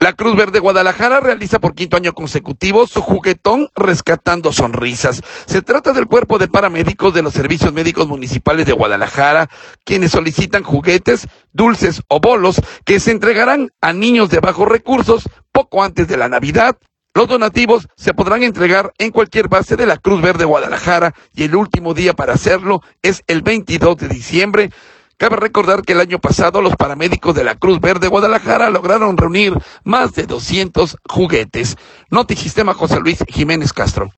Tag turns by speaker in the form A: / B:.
A: La Cruz Verde Guadalajara realiza por quinto año consecutivo su juguetón Rescatando Sonrisas. Se trata del cuerpo de paramédicos de los servicios médicos municipales de Guadalajara, quienes solicitan juguetes, dulces o bolos que se entregarán a niños de bajos recursos poco antes de la Navidad. Los donativos se podrán entregar en cualquier base de la Cruz Verde Guadalajara y el último día para hacerlo es el 22 de diciembre. Cabe recordar que el año pasado los paramédicos de la Cruz Verde Guadalajara lograron reunir más de 200 juguetes. Notisistema José Luis Jiménez Castro.